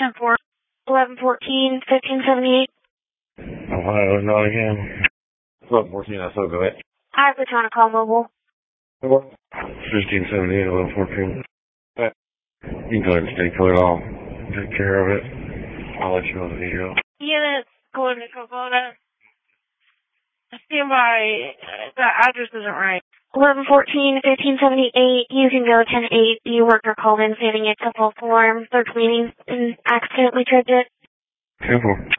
10-4, 11-14, 1578. Ohio, Nottingham. 12-14, I still go ahead. Hi, Platonic Call Mobile. 1578, 11-14. Right. You can go ahead and stay put. I'll take care of it. I'll let you know the video. Units, Golden Covota. Stand by. The address isn't right. 11-14, 1578. You can go 10-8. The worker called in stating a couple form. They're cleaning and accidentally tripped it. 10-4.